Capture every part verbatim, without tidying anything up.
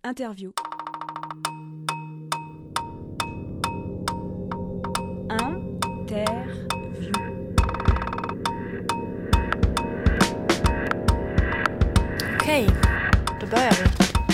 Interview. Interview. Okej, då börjar vi.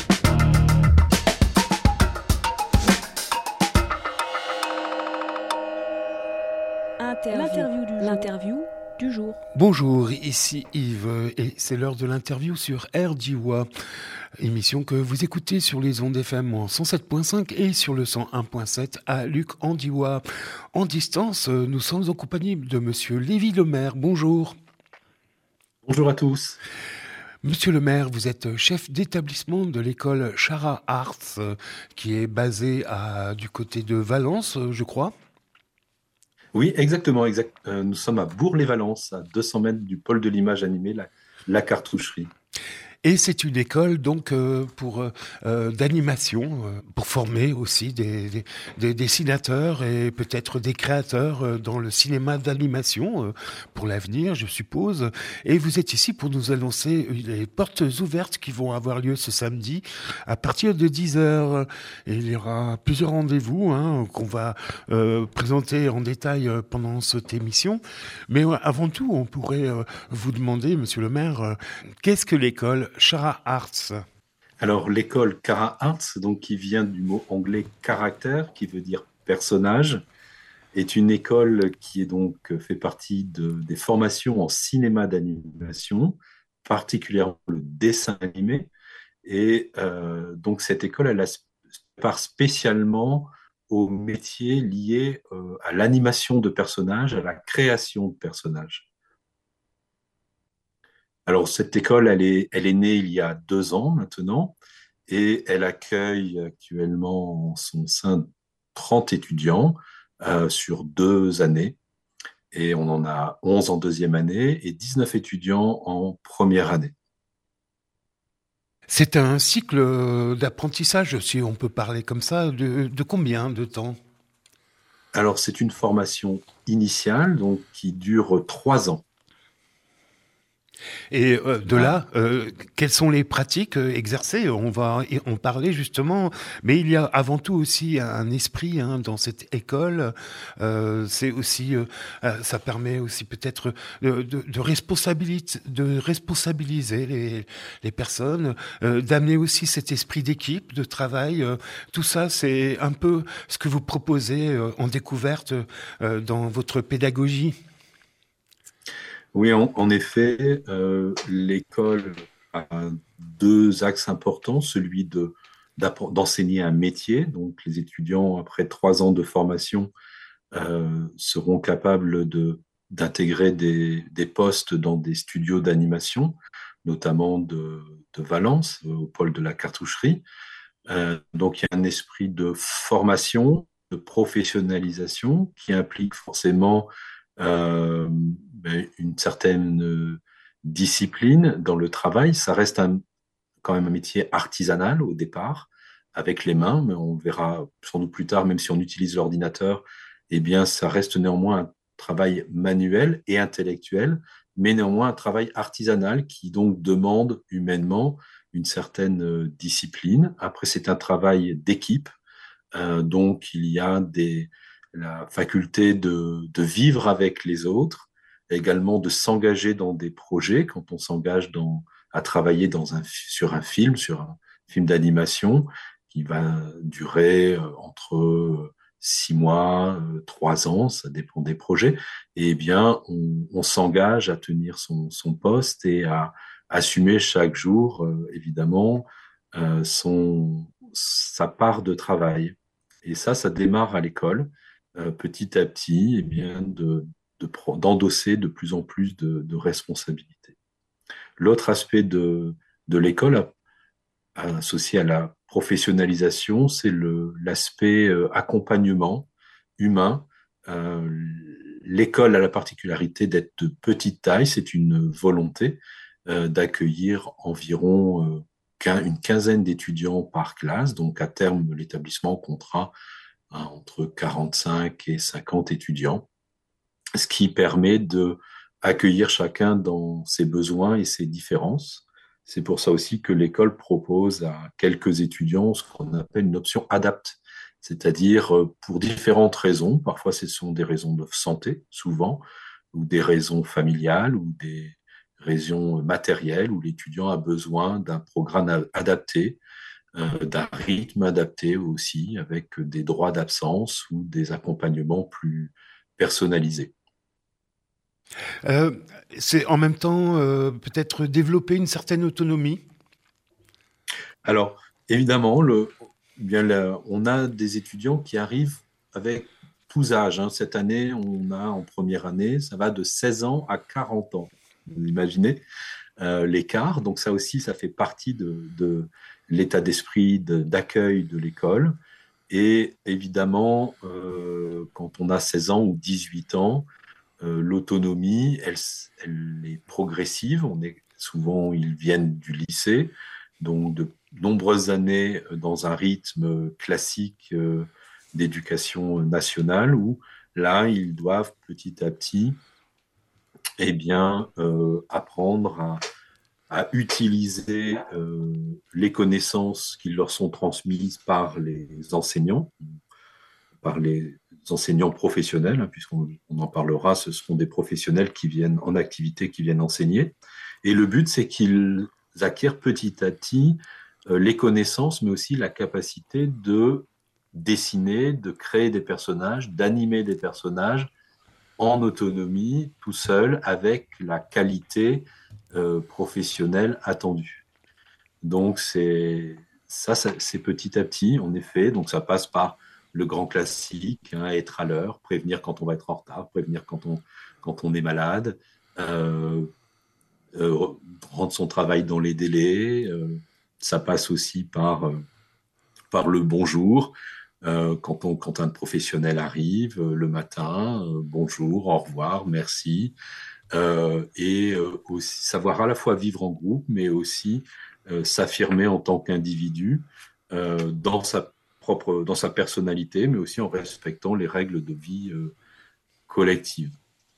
Interview. L'interview du jour. Bonjour, ici Yves et c'est l'heure de l'interview sur R D W A, émission que vous écoutez sur les ondes F M en cent sept virgule cinq et sur le cent un virgule sept à Luc-en-Diois. En distance, nous sommes en compagnie de Monsieur Lévy Lemaire. Bonjour. Bonjour à tous. Monsieur le maire, vous êtes chef d'établissement de l'école Chara Arts, qui est basée à, du côté de Valence, je crois. Oui, exactement. Exact. Euh, nous sommes à Bourg-les-Valences, à deux cents mètres du pôle de l'image animée, la, la cartoucherie. Et c'est une école donc euh, pour euh, d'animation, euh, pour former aussi des, des, des dessinateurs et peut-être des créateurs euh, dans le cinéma d'animation euh, pour l'avenir, je suppose. Et vous êtes ici pour nous annoncer les portes ouvertes qui vont avoir lieu ce samedi à partir de dix heures. Et il y aura plusieurs rendez-vous hein, qu'on va euh, présenter en détail euh, pendant cette émission. Mais euh, avant tout, on pourrait euh, vous demander, Monsieur le maire, euh, qu'est-ce que l'école Chara Arts? Alors, l'école Chara Arts, donc, qui vient du mot anglais caractère, qui veut dire personnage, est une école qui est donc fait partie de, des formations en cinéma d'animation, particulièrement le dessin animé. Et euh, donc, cette école, elle a part spécialement aux métiers liés euh, à l'animation de personnages, à la création de personnages. Alors, cette école, elle est, elle est née il y a deux ans maintenant et elle accueille actuellement en son sein trente étudiants euh, sur deux années. Et on en a onze en deuxième année et dix-neuf étudiants en première année. C'est un cycle d'apprentissage, si on peut parler comme ça, de, de combien de temps? Alors, c'est une formation initiale donc, qui dure trois ans. Et euh, de là, euh, quelles sont les pratiques euh, exercées? On va en parler justement, mais il y a avant tout aussi un esprit hein, dans cette école. Euh, c'est aussi, euh, ça permet aussi peut-être de, de, de, responsabiliser, de responsabiliser les, les personnes, euh, d'amener aussi cet esprit d'équipe, de travail. Euh, tout ça, c'est un peu ce que vous proposez euh, en découverte euh, dans votre pédagogie. Oui, en, en effet, euh, l'école a deux axes importants, celui de, d'enseigner un métier. Donc, les étudiants, après trois ans de formation, euh, seront capables de, d'intégrer des, des postes dans des studios d'animation, notamment de, de Valence, au pôle de la cartoucherie. Euh, donc, il y a un esprit de formation, de professionnalisation qui implique forcément euh, une certaine discipline dans le travail. Ça reste un, quand même un métier artisanal au départ, avec les mains, mais on verra sans doute plus tard, même si on utilise l'ordinateur, eh bien, ça reste néanmoins un travail manuel et intellectuel, mais néanmoins un travail artisanal qui donc demande humainement une certaine discipline. Après, c'est un travail d'équipe, euh, donc il y a des, la faculté de, de vivre avec les autres, également de s'engager dans des projets quand on s'engage dans, à travailler dans un, sur un film, sur un film d'animation qui va durer entre six mois, trois ans, ça dépend des projets. Et eh bien, on, on s'engage à tenir son, son poste et à assumer chaque jour, euh, évidemment, euh, son, sa part de travail. Et ça, ça démarre à l'école, euh, petit à petit, eh bien, de, de, d'endosser de plus en plus de, de responsabilités. L'autre aspect de, de l'école, associé à la professionnalisation, c'est le, l'aspect euh, accompagnement humain. Euh, l'école a la particularité d'être de petite taille, c'est une volonté euh, d'accueillir environ euh, une quinzaine d'étudiants par classe. Donc, à terme, l'établissement comptera hein, entre quarante-cinq et cinquante étudiants, ce qui permet de accueillir chacun dans ses besoins et ses différences, C'est pour ça aussi que l'école propose à quelques étudiants ce qu'on appelle une option adapte, c'est-à-dire euh, pour différentes raisons. Parfois, ce sont des raisons de santé, souvent, ou des raisons familiales, ou des raisons matérielles, où l'étudiant a besoin d'un programme adapté, euh, d'un rythme adapté aussi, avec des droits d'absence ou des accompagnements plus personnalisés. Euh, c'est en même temps euh, peut-être développer une certaine autonomie. Alors, évidemment, le, bien là, on a des étudiants qui arrivent avec tous âges, hein. Cette année, on a en première année, ça va de seize ans à quarante ans. Vous imaginez euh, l'écart. Donc ça aussi, ça fait partie de, de l'état d'esprit de, d'accueil de l'école. Et évidemment, euh, quand on a seize ans ou dix-huit ans, euh, l'autonomie, elle, elle est progressive. On est, souvent, ils viennent du lycée, donc de nombreuses années dans un rythme classique euh, d'éducation nationale, où là, ils doivent petit à petit eh bien, euh, apprendre à, à utiliser euh, les connaissances qui leur sont transmises par les enseignants, par les enseignants professionnels, hein, puisqu'on on en parlera, ce seront des professionnels qui viennent en activité, qui viennent enseigner. Et le but, c'est qu'ils acquièrent petit à petit euh, les connaissances, mais aussi la capacité de dessiner, de créer des personnages, d'animer des personnages en autonomie, tout seul, avec la qualité euh, professionnelle attendue. Donc, c'est ça, ça c'est petit à petit, en effet. Donc, ça passe par le grand classique, hein, être à l'heure, prévenir quand on va être en retard, prévenir quand on, quand on est malade, euh, euh, rendre son travail dans les délais. Euh, ça passe aussi par, euh, par le bonjour. Euh, quand, on, quand un professionnel arrive euh, le matin, euh, bonjour, au revoir, merci. Euh, et euh, aussi savoir à la fois vivre en groupe, mais aussi euh, s'affirmer en tant qu'individu euh, dans sa propre, dans sa personnalité, mais aussi en respectant les règles de vie euh, collective.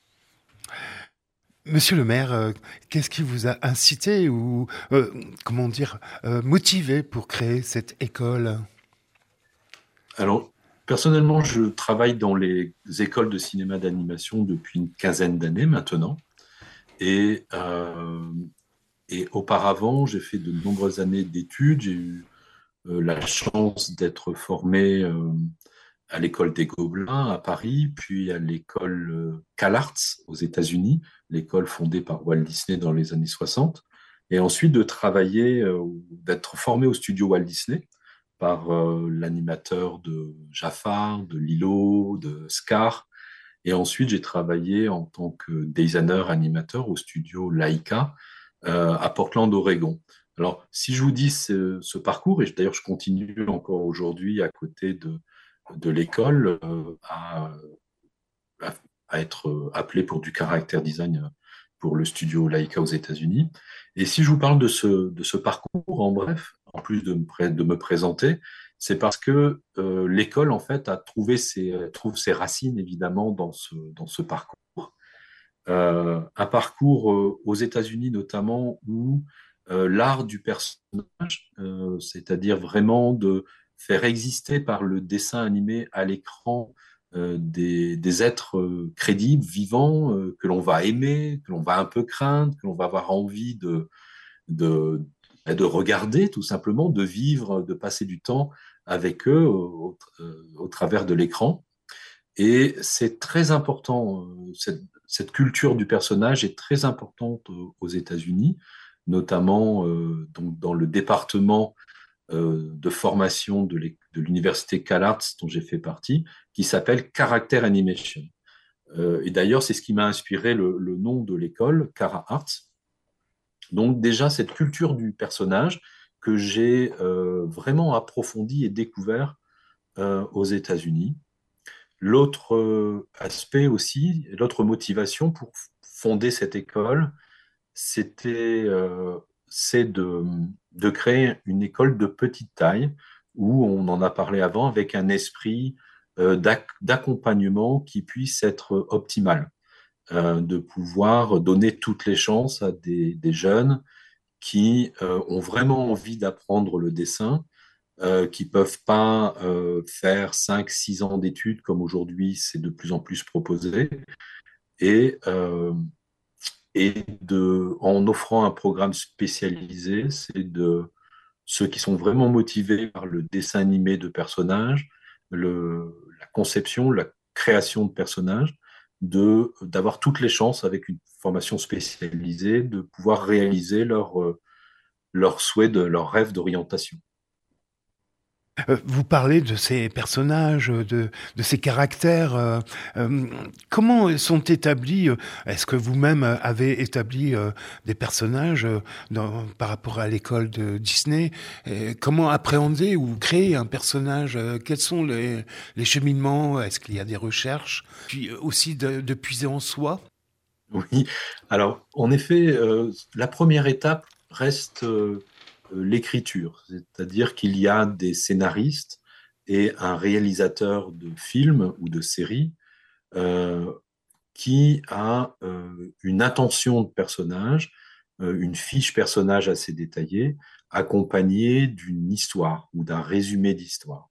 Monsieur le maire, euh, qu'est-ce qui vous a incité ou, euh, comment dire, euh, motivé pour créer cette école? Alors, personnellement, je travaille dans les écoles de cinéma d'animation depuis une quinzaine d'années maintenant. Et, euh, et auparavant, j'ai fait de nombreuses années d'études. J'ai eu euh, la chance d'être formé euh, à l'école des Gobelins à Paris, puis à l'école euh, CalArts aux États-Unis, l'école fondée par Walt Disney dans les années soixante. Et ensuite de travailler, euh, d'être formé au studio Walt Disney par euh, l'animateur de Jafar, de Lilo, de Scar. Et ensuite, j'ai travaillé en tant que designer animateur au studio Laika euh, à Portland, Oregon. Alors, si je vous dis ce, ce parcours, et d'ailleurs je continue encore aujourd'hui à côté de, de l'école euh, à, à, à, être appelé pour du caractère design pour le studio Laika aux États-Unis. Et si je vous parle de ce, de ce parcours, en bref, en plus de me, de me présenter, c'est parce que euh, l'école, en fait, a trouvé ses, trouve ses racines, évidemment, dans ce, dans ce parcours. Euh, un parcours euh, aux États-Unis, notamment, où euh, l'art du personnage, euh, c'est-à-dire vraiment de faire exister par le dessin animé à l'écran euh, des, des êtres euh, crédibles, vivants, euh, que l'on va aimer, que l'on va un peu craindre, que l'on va avoir envie de, de, de regarder tout simplement, de vivre, de passer du temps avec eux au, au, au travers de l'écran. Et c'est très important, euh, cette, cette culture du personnage est très importante aux États-Unis, notamment euh, donc dans le département euh, de formation de l'université CalArts dont j'ai fait partie, qui s'appelle Character Animation. Euh, et d'ailleurs, c'est ce qui m'a inspiré le, le nom de l'école, Cara Arts. Donc déjà, cette culture du personnage que j'ai euh, vraiment approfondie et découvert euh, aux États-Unis. L'autre euh, aspect aussi, l'autre motivation pour fonder cette école, c'était euh, c'est de, de créer une école de petite taille où on en a parlé avant avec un esprit euh, d'ac- d'accompagnement qui puisse être optimal, euh, de pouvoir donner toutes les chances à des, des jeunes qui euh, ont vraiment envie d'apprendre le dessin, euh, qui peuvent pas euh, faire cinq six ans d'études comme aujourd'hui, c'est de plus en plus proposé, et, euh, et de, en offrant un programme spécialisé, c'est de ceux qui sont vraiment motivés par le dessin animé de personnages, le, la conception, la création de personnages, de, d'avoir toutes les chances avec une formation spécialisée, de pouvoir réaliser leur, euh, leur souhait, de, leur rêve d'orientation. Euh, Vous parlez de ces personnages, de, de ces caractères. euh, euh, comment sont établis euh, Est-ce que vous-même euh, avez établi euh, des personnages euh, dans- par rapport à l'école de Disney? Et comment appréhender ou créer un personnage? euh, Quels sont les, les cheminements? Est-ce qu'il y a des recherches? Puis euh, aussi de, de puiser en soi? Oui, alors en effet, euh, la première étape reste euh, euh, l'écriture, c'est-à-dire qu'il y a des scénaristes et un réalisateur de films ou de séries euh, qui a euh, une intention de personnage, euh, une fiche personnage assez détaillée, accompagnée d'une histoire ou d'un résumé d'histoire.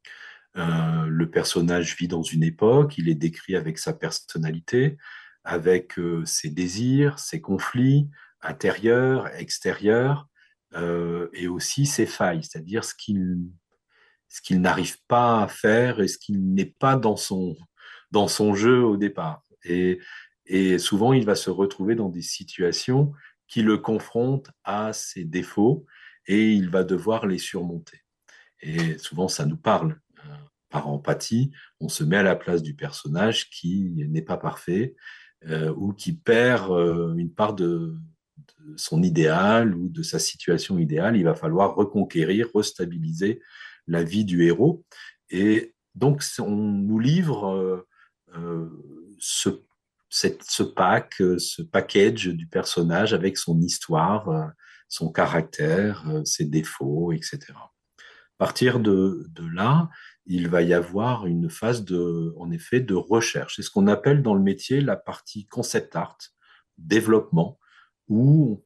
Euh, le personnage vit dans une époque, il est décrit avec sa personnalité, avec euh, ses désirs, ses conflits intérieurs, extérieurs, euh, et aussi ses failles, c'est-à-dire ce qu'il ce qu'il n'arrive pas à faire et ce qui n'est pas dans son, dans son jeu au départ. Et, et souvent, il va se retrouver dans des situations qui le confrontent à ses défauts et il va devoir les surmonter. Et souvent, ça nous parle. Euh, par empathie, on se met à la place du personnage qui n'est pas parfait euh, ou qui perd euh, une part de, de son idéal ou de sa situation idéale. Il va falloir reconquérir, restabiliser la vie du héros. Et donc, on nous livre euh, euh, ce, cette, ce pack, ce package du personnage avec son histoire, euh, son caractère, euh, ses défauts, et cetera. À partir de, de là, il va y avoir une phase de, en effet, de recherche. C'est ce qu'on appelle dans le métier la partie concept art, développement, où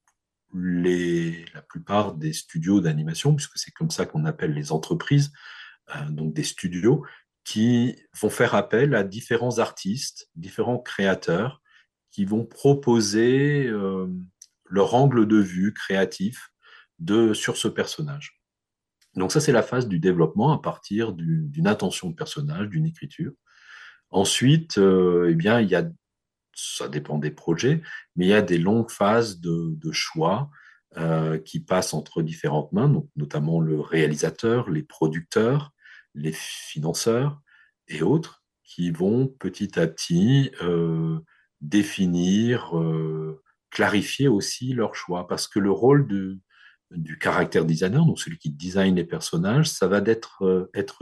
les, la plupart des studios d'animation, puisque c'est comme ça qu'on appelle les entreprises, euh, donc des studios, qui vont faire appel à différents artistes, différents créateurs, qui vont proposer euh, leur angle de vue créatif de, sur ce personnage. Donc ça, c'est la phase du développement à partir du, d'une intention de personnage, d'une écriture. Ensuite, euh, eh bien, il y a, ça dépend des projets, mais il y a des longues phases de, de choix euh, qui passent entre différentes mains, donc notamment le réalisateur, les producteurs, les financeurs et autres, qui vont petit à petit euh, définir, euh, clarifier aussi leurs choix, parce que le rôle de, du caractère designer, donc celui qui design les personnages, ça va d'être euh, être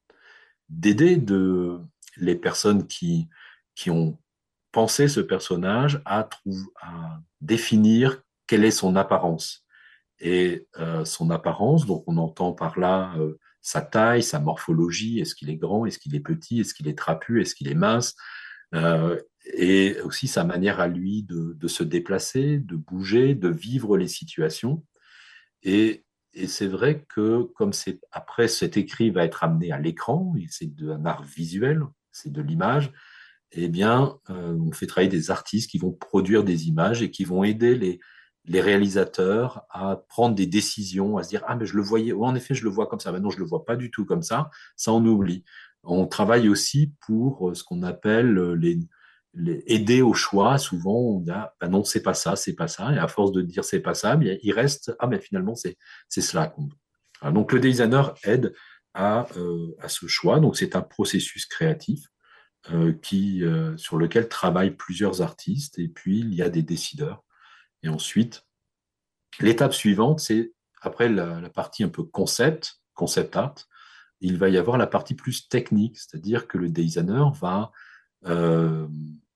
d'aider de les personnes qui qui ont pensé ce personnage à trouver à définir quelle est son apparence et euh, son apparence. Donc on entend par là euh, sa taille, sa morphologie. Est-ce qu'il est grand? Est-ce qu'il est petit? Est-ce qu'il est trapu? Est-ce qu'il est mince? Euh, et aussi sa manière à lui de, de se déplacer, de bouger, de vivre les situations. Et, et c'est vrai que comme c'est après cet écrit va être amené à l'écran, et c'est un art visuel, c'est de l'image, eh bien, euh, on fait travailler des artistes qui vont produire des images et qui vont aider les, les réalisateurs à prendre des décisions, à se dire ah mais je le voyais, ou en effet je le vois comme ça, maintenant je le vois pas du tout comme ça, ça on oublie. On travaille aussi pour ce qu'on appelle les les, aider au choix. Souvent, on dit, ah, ben non, c'est pas ça, c'est pas ça. Et à force de dire c'est pas ça, bien, il reste, ah, mais finalement, c'est, c'est cela. Alors, donc, le designer aide à, euh, à ce choix. Donc, c'est un processus créatif euh, qui, euh, sur lequel travaillent plusieurs artistes. Et puis, il y a des décideurs. Et ensuite, l'étape suivante, c'est après la, la partie un peu concept, concept art, il va y avoir la partie plus technique, c'est-à-dire que le designer va euh,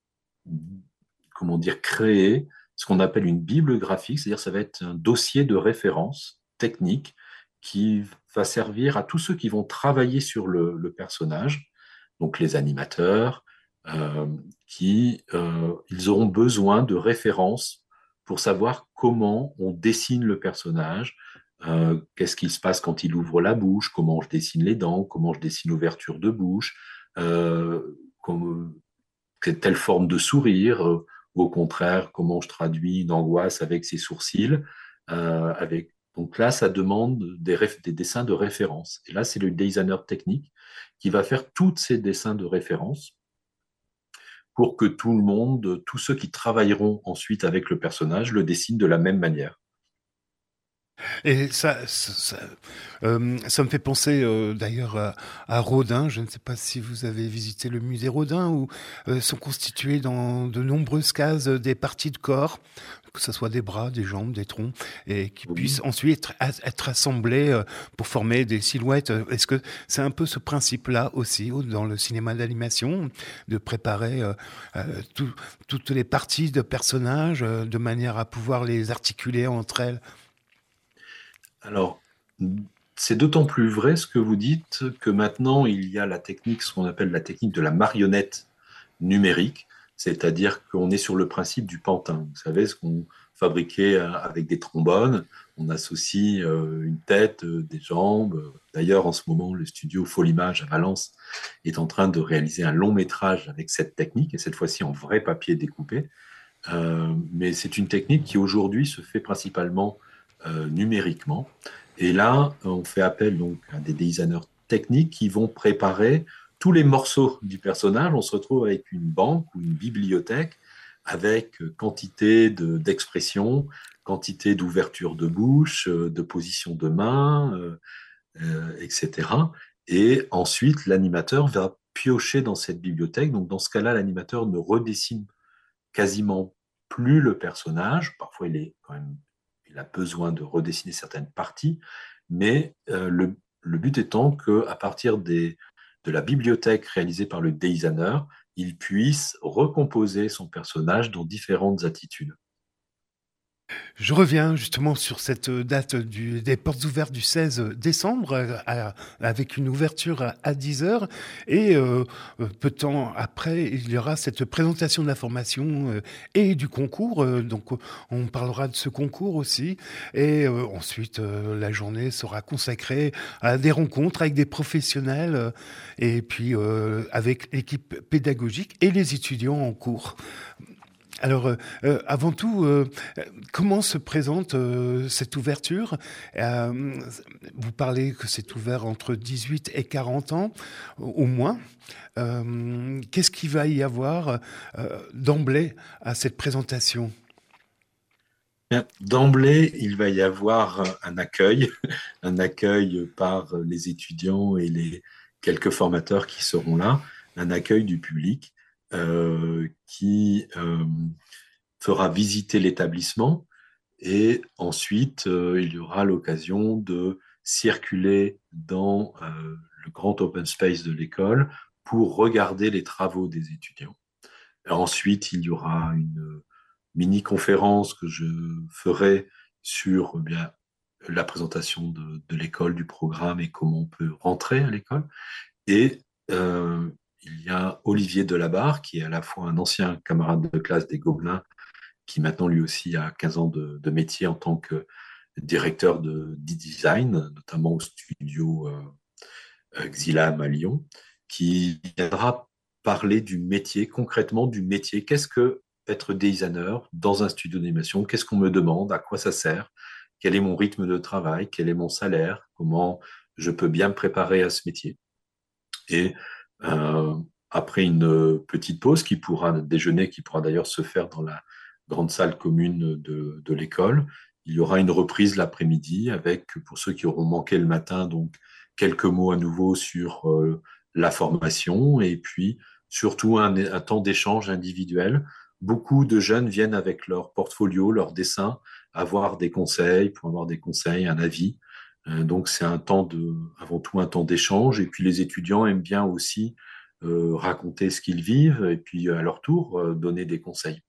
comment dire, créer ce qu'on appelle une bible graphique, c'est-à-dire ça va être un dossier de référence technique qui va servir à tous ceux qui vont travailler sur le, le personnage, donc les animateurs, euh, qui euh, ils auront besoin de références pour savoir comment on dessine le personnage, euh, qu'est-ce qui se passe quand il ouvre la bouche, comment je dessine les dents, comment je dessine l'ouverture de bouche, euh, comme, telle forme de sourire, euh, ou au contraire, comment je traduis une angoisse avec ses sourcils. Euh, avec... Donc là, ça demande des, réf... des dessins de référence. Et là, c'est le designer technique qui va faire tous ces dessins de référence pour que tout le monde, tous ceux qui travailleront ensuite avec le personnage, le dessinent de la même manière. Et ça, ça, ça, euh, ça me fait penser euh, d'ailleurs à, à Rodin. Je ne sais pas si vous avez visité le musée Rodin, où euh, sont constituées dans de nombreuses cases des parties de corps, que ce soit des bras, des jambes, des troncs, et qui oui. puissent ensuite être, être assemblées euh, pour former des silhouettes. Est-ce que c'est un peu ce principe-là aussi dans le cinéma d'animation, de préparer euh, euh, tout, toutes les parties de personnages euh, de manière à pouvoir les articuler entre elles? Alors, c'est d'autant plus vrai ce que vous dites que maintenant, il y a la technique, ce qu'on appelle la technique de la marionnette numérique, c'est-à-dire qu'on est sur le principe du pantin. Vous savez, ce qu'on fabriquait avec des trombones, on associe une tête, des jambes. D'ailleurs, en ce moment, le studio Folimage à Valence est en train de réaliser un long métrage avec cette technique, et cette fois-ci en vrai papier découpé. Euh, mais c'est une technique qui aujourd'hui se fait principalement Euh, numériquement. Et là, on fait appel donc à des designers techniques qui vont préparer tous les morceaux du personnage. On se retrouve avec une banque ou une bibliothèque avec quantité de, d'expressions, quantité d'ouverture de bouche, de position de main, euh, euh, et cetera. Et ensuite, l'animateur va piocher dans cette bibliothèque. Donc, dans ce cas-là, l'animateur ne redessine quasiment plus le personnage. Parfois, il est quand même il a besoin de redessiner certaines parties, mais euh, le, le but étant qu'à partir des, de la bibliothèque réalisée par le designer, il puisse recomposer son personnage dans différentes attitudes. Je reviens justement sur cette date du, des portes ouvertes du seize décembre, à, avec une ouverture à, à dix heures. Et euh, peu de temps après, il y aura cette présentation de la formation euh, et du concours. Euh, donc, on parlera de ce concours aussi. Et euh, ensuite, euh, la journée sera consacrée à des rencontres avec des professionnels euh, et puis euh, avec l'équipe pédagogique et les étudiants en cours. Alors, euh, avant tout, euh, comment se présente euh, cette ouverture ? euh, Vous parlez que c'est ouvert entre dix-huit et quarante ans, au moins. Euh, qu'est-ce qu'il va y avoir euh, d'emblée à cette présentation ? Bien, d'emblée, il va y avoir un accueil, un accueil par les étudiants et les quelques formateurs qui seront là, un accueil du public. Euh, qui euh, fera visiter l'établissement et ensuite euh, il y aura l'occasion de circuler dans euh, le grand open space de l'école pour regarder les travaux des étudiants. Et ensuite, il y aura une mini-conférence que je ferai sur eh bien, la présentation de, de l'école, du programme et comment on peut rentrer à l'école. Et euh, il y a Olivier Delabarre, qui est à la fois un ancien camarade de classe des Gobelins, qui maintenant lui aussi a quinze ans de, de métier en tant que directeur de design, notamment au studio euh, Xilam à Lyon, qui viendra parler du métier, concrètement du métier. Qu'est-ce que être designer dans un studio d'animation? Qu'est-ce qu'on me demande? À quoi ça sert? Quel est mon rythme de travail? Quel est mon salaire? Comment je peux bien me préparer à ce métier? Et euh, après une petite pause qui pourra, déjeuner qui pourra d'ailleurs se faire dans la grande salle commune de, de l'école, il y aura une reprise l'après-midi avec, pour ceux qui auront manqué le matin, donc quelques mots à nouveau sur euh, la formation et puis surtout un, un temps d'échange individuel. Beaucoup de jeunes viennent avec leur portfolio, leur dessin, avoir des conseils, pour avoir des conseils, un avis. Donc c'est un temps de, avant tout un temps d'échange, et puis les étudiants aiment bien aussi euh, raconter ce qu'ils vivent, et puis à leur tour euh, donner des conseils.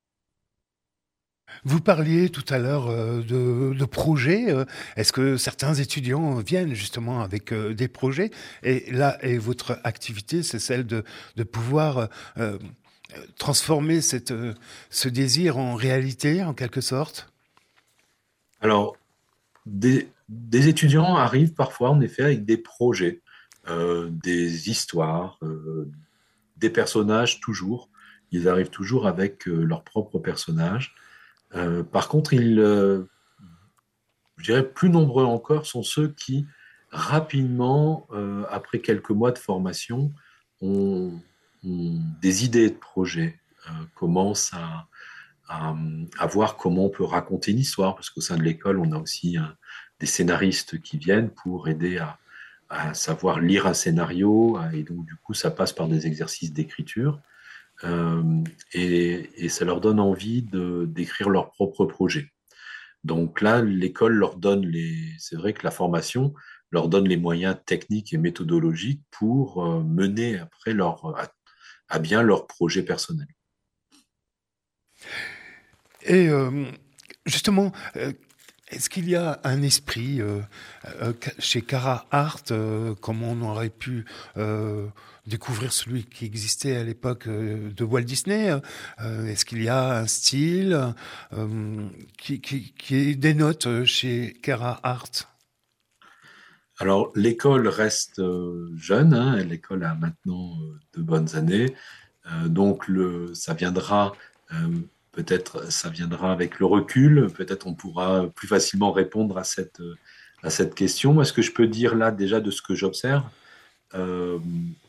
Vous parliez tout à l'heure euh, de, de projets. Euh, est-ce que certains étudiants viennent justement avec euh, des projets ? Et là, et votre activité, c'est celle de, de pouvoir euh, transformer cette, euh, ce désir en réalité, en quelque sorte? Alors, des, des étudiants arrivent parfois, en effet, avec des projets, euh, des histoires, euh, des personnages toujours. Ils arrivent toujours avec euh, leurs propres personnages. Euh, par contre, ils, euh, je dirais plus nombreux encore sont ceux qui, rapidement, euh, après quelques mois de formation, ont, ont des idées de projets, euh, commencent à, à, à voir comment on peut raconter une histoire, parce qu'au sein de l'école, on a aussi un- des scénaristes qui viennent pour aider à, à savoir lire un scénario, à- et donc du coup, ça passe par des exercices d'écriture, euh, et, et ça leur donne envie de, d'écrire leur propre projet. Donc là, l'école leur donne les, c'est vrai que la formation leur donne les moyens techniques et méthodologiques pour euh, mener après leur, à, à bien leur projet personnel. Et euh, justement, euh, est-ce qu'il y a un esprit euh, euh, chez Cara Art, euh, comme on aurait pu euh, découvrir celui qui existait à l'époque euh, de Walt Disney? euh, Est-ce qu'il y a un style euh, qui, qui, qui dénote chez Cara Art? Alors, l'école reste euh, jeune, hein, l'école a maintenant euh, de bonnes années, euh, donc le, ça viendra, euh, peut-être, ça viendra avec le recul, peut-être on pourra plus facilement répondre à cette, euh, à cette question. Moi, ce que je peux dire là déjà de ce que j'observe, euh,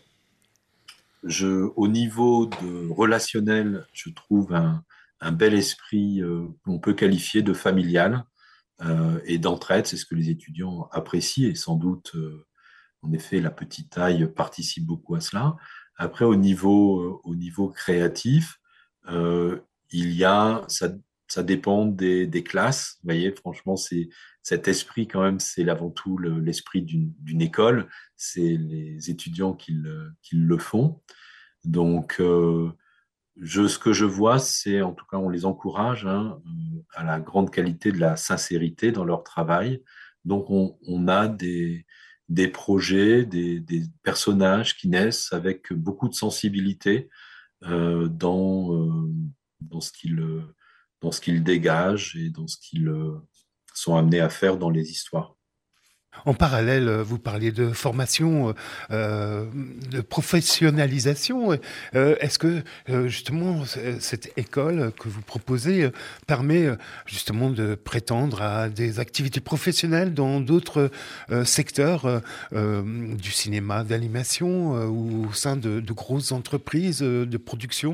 je, au niveau de relationnel, je trouve un, un bel esprit euh, qu'on peut qualifier de familial euh, et d'entraide. C'est ce que les étudiants apprécient et sans doute, euh, en effet, la petite taille participe beaucoup à cela. Après, au niveau, euh, au niveau créatif, euh, il y a, ça, ça dépend des, des classes. Vous voyez, franchement, c'est cet esprit quand même, c'est avant tout le- l'esprit d'une d'une école. C'est les étudiants qui le, qui le font. Donc, euh, je, ce que je vois, c'est, en tout cas, on les encourage hein, euh, à la grande qualité de la sincérité dans leur travail. Donc, on, on a des, des projets, des, des personnages qui naissent avec beaucoup de sensibilité euh, dans, euh, dans ce qu'ils dans ce qu'ils dégagent et dans ce qu'ils euh, sont amenés à faire dans les histoires. En parallèle, euh, vous parliez de formation, euh, euh, de professionnalisation. Euh, Est-ce que euh, justement c- cette école que vous proposez euh, permet euh, justement de prétendre à des activités professionnelles dans d'autres euh, secteurs euh, euh, du cinéma, d'animation euh, ou au sein de, de grosses entreprises euh, de production?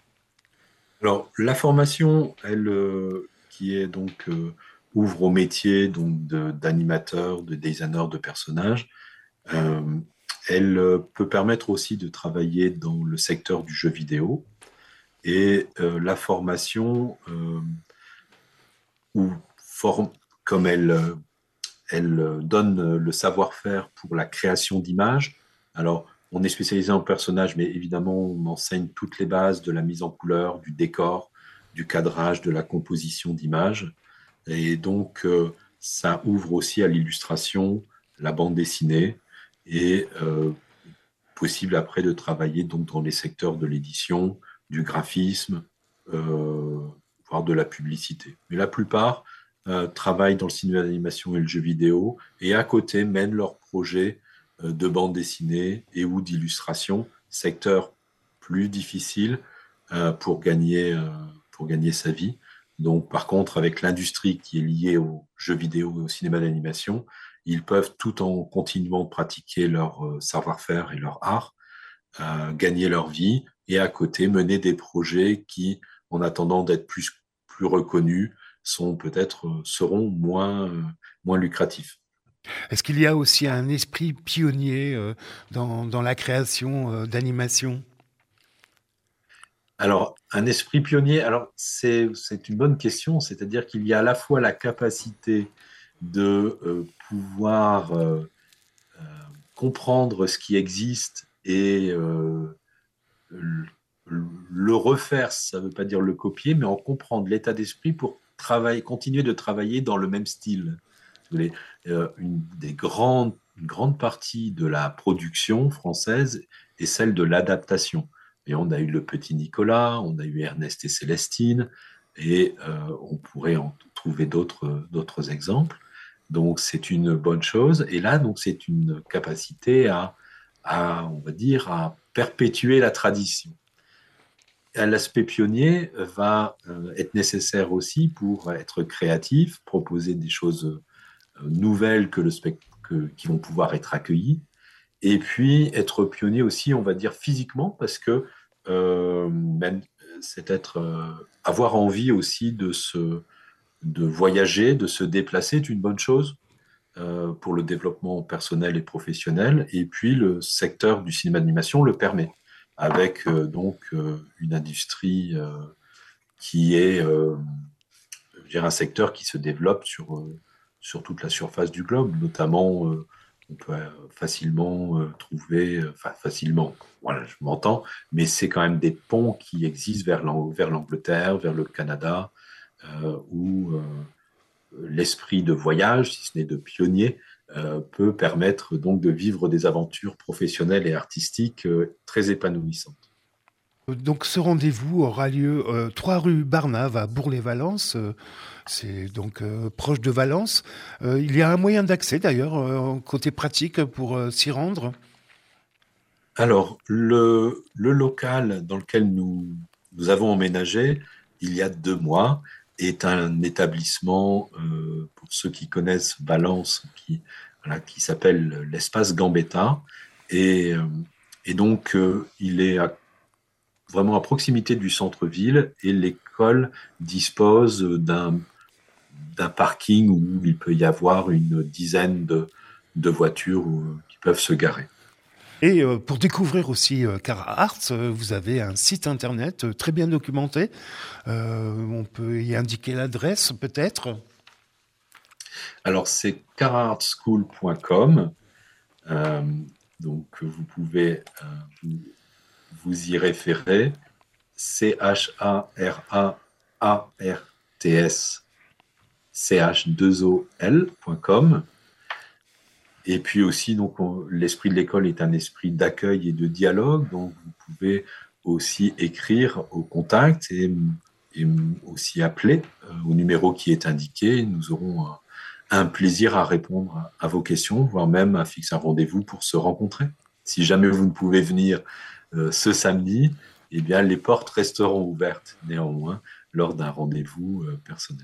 Alors, la formation, elle, euh, qui est donc euh, ouvre au métier donc de- d'animateur, de designer de personnages, euh, elle euh, peut permettre aussi de travailler dans le secteur du jeu vidéo. Et euh, la formation, euh, ou forme, comme elle, euh, elle euh, donne le savoir-faire pour la création d'images. Alors, on est spécialisé en personnages, mais évidemment, on enseigne toutes les bases de la mise en couleur, du décor, du cadrage, de la composition d'images. Et donc, euh, ça ouvre aussi à l'illustration, la bande dessinée, et euh, possible après de travailler donc dans les secteurs de l'édition, du graphisme, euh, voire de la publicité. Mais la plupart euh, travaillent dans le cinéma d'animation et le jeu vidéo, et à côté mènent leurs projets euh, de bande dessinée et ou d'illustration, secteur plus difficile euh, pour gagner, euh, pour gagner sa vie. Donc, par contre, avec l'industrie qui est liée au jeu vidéo et au cinéma d'animation, ils peuvent, tout en continuant de pratiquer leur euh, savoir-faire et leur art, euh, gagner leur vie et à côté mener des projets qui, en attendant d'être plus, plus reconnus, sont peut-être euh, seront moins, euh, moins lucratifs. Est-ce qu'il y a aussi un esprit pionnier euh, dans, dans la création euh, d'animation? Alors, un esprit pionnier, alors c'est, c'est une bonne question, c'est-à-dire qu'il y a à la fois la capacité de euh, pouvoir euh, euh, comprendre ce qui existe et euh, le refaire, ça ne veut pas dire le copier, mais en comprendre l'état d'esprit pour travailler, continuer de travailler dans le même style. Si vous voulez, euh, une des grandes, une grande partie de la production française est celle de l'adaptation. Et on a eu le petit Nicolas, on a eu Ernest et Célestine, et euh, on pourrait en trouver d'autres, d'autres exemples. Donc, c'est une bonne chose. Et là, donc, c'est une capacité à, à, on va dire, à perpétuer la tradition. L'aspect pionnier va euh, être nécessaire aussi pour être créatif, proposer des choses euh, nouvelles que le spect- que, qui vont pouvoir être accueillies. Et puis, être pionnier aussi, on va dire, physiquement, parce que euh, ben, c'est être, euh, avoir envie aussi de, se, de voyager, de se déplacer est une bonne chose euh, pour le développement personnel et professionnel. Et puis, le secteur du cinéma d'animation le permet, avec euh, donc euh, une industrie euh, qui est euh, je dirais un secteur qui se développe sur, euh, sur toute la surface du globe, notamment euh, on peut euh, facilement euh, trouver, enfin euh, facilement, voilà, je m'entends, mais c'est quand même des ponts qui existent vers, l'Ang- vers l'Angleterre, vers le Canada, euh, où euh, l'esprit de voyage, si ce n'est de pionnier, euh, peut permettre donc de vivre des aventures professionnelles et artistiques euh, très épanouissantes. Donc ce rendez-vous aura lieu euh, trois rue Barnave à Bourg-les-Valences. Euh, c'est donc euh, proche de Valence. Euh, il y a un moyen d'accès d'ailleurs, euh, côté pratique pour euh, s'y rendre. Alors, le, le local dans lequel nous, nous avons emménagé il y a deux mois est un établissement, euh, pour ceux qui connaissent Valence, qui, voilà, qui s'appelle l'Espace Gambetta. Et, euh, et donc, euh, il est à- vraiment à proximité du centre-ville et l'école dispose d'un, d'un parking où il peut y avoir une dizaine de, de voitures euh, qui peuvent se garer. Et euh, pour découvrir aussi euh, Cara Arts, euh, vous avez un site internet euh, très bien documenté. Euh, on peut y indiquer l'adresse peut-être. Alors, c'est cara art school point com. Euh, donc, vous pouvez euh, vous, vous y référer. C H A R A A R T S C H deux O L point com. Et puis aussi, donc, on- l'esprit de l'école est un esprit d'accueil et de dialogue. Donc, vous pouvez aussi écrire au contact et, et aussi appeler euh, au numéro qui est indiqué. Nous aurons un, un plaisir à répondre à, à vos questions, voire même à fixer un rendez-vous pour se rencontrer. Si jamais vous ne pouvez venir euh, ce samedi, eh bien, les portes resteront ouvertes néanmoins lors d'un rendez-vous euh, personnel.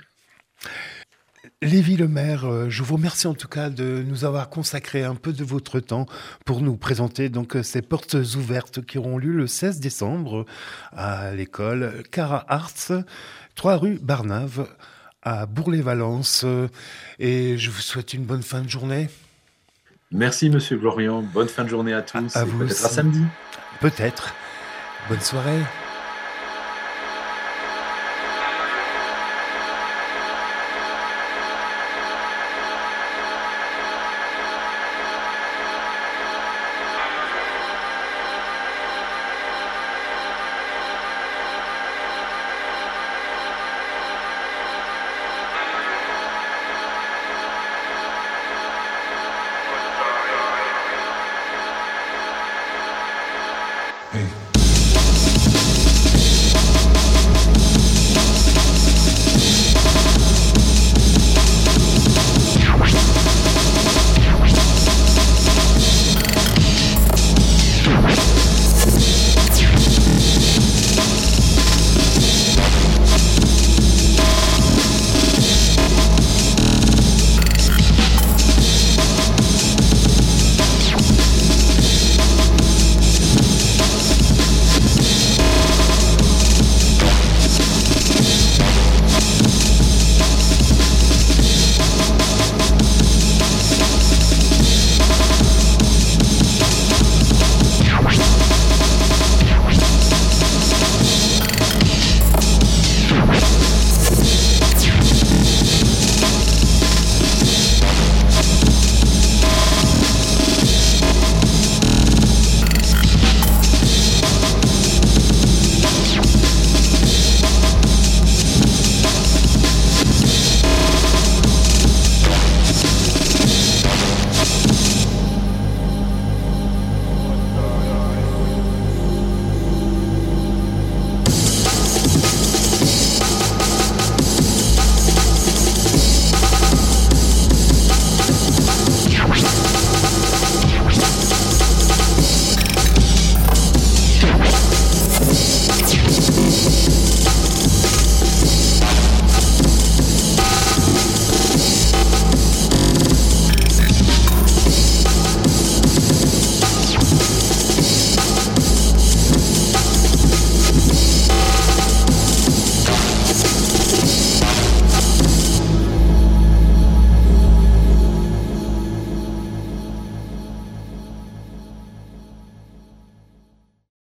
Lévy Lemaire, euh, je vous remercie en tout cas de nous avoir consacré un peu de votre temps pour nous présenter donc euh, ces portes ouvertes qui auront lieu le seize décembre à l'école Cara Arts, trois rue Barnave à Bourg-les-Valences. Et je vous souhaite une bonne fin de journée. Merci, Monsieur Florian. Bonne fin de journée à À, tous à et vous peut-être à aussi. samedi. Peut-être. Bonne soirée. Hey.